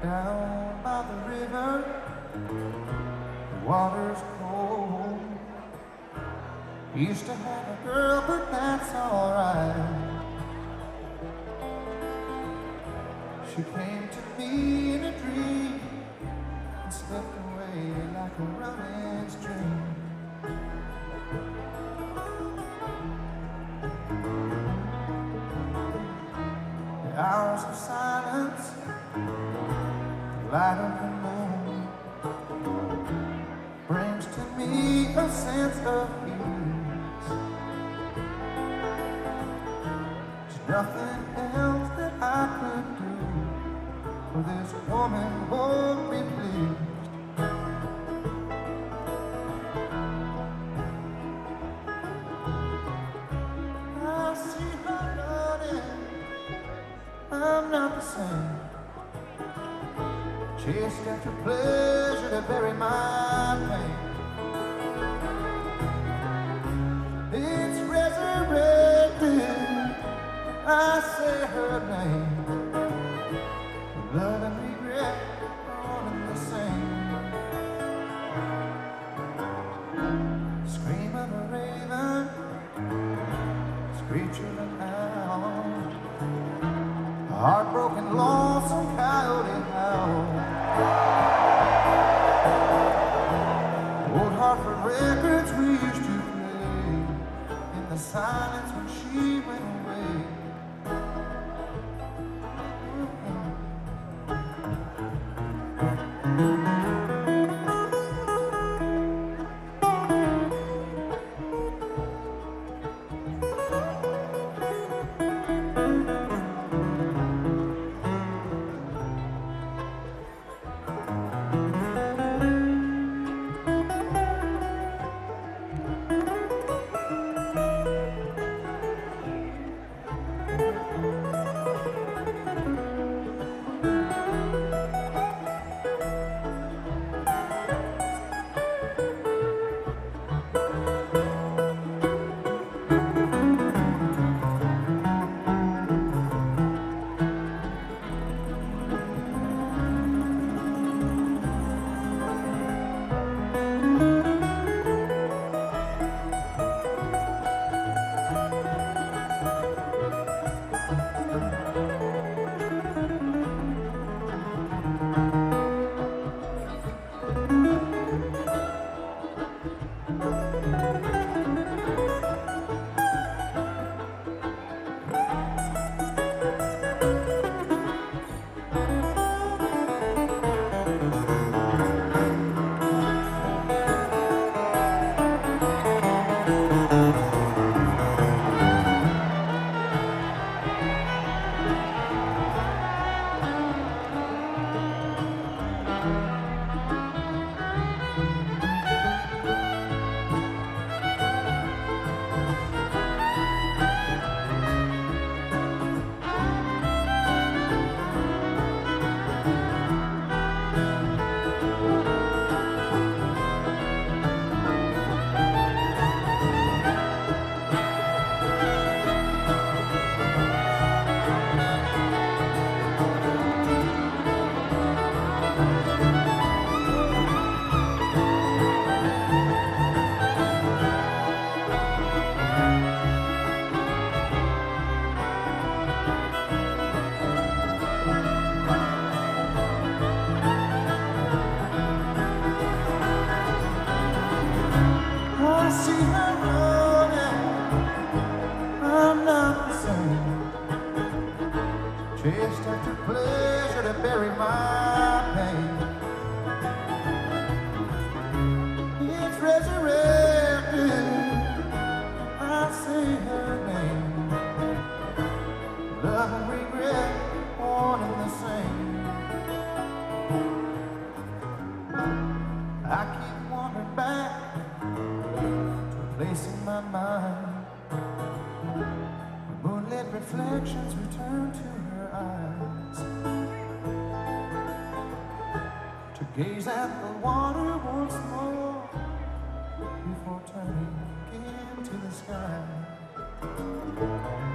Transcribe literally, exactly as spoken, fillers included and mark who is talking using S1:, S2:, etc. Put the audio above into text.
S1: Down by the river, the water's cold. Used to have a girl, but that's alright. She came to me in a dream and slipped away like a running stream. The hours of silence, the light of the moon, brings to me a sense of ease. There's nothing else that I could do, for this woman won't be pleased. I see her running, I'm not the same. Chased after pleasure to bury my pain. It's resurrected, I say her name. Love and regret are one and the same. Scream of a raven, screech of an owl, a heartbroken, lonesome coyote howl. Old Hartford records we used to play in the silence when she went away. Chased after pleasure to bury my pain. It's resurrected, I say her name. Love and regret, one and the same. I keep wandering back to a place in my mind where moonlit reflections return to her eyes, to gaze at the water once more before turning into the sky.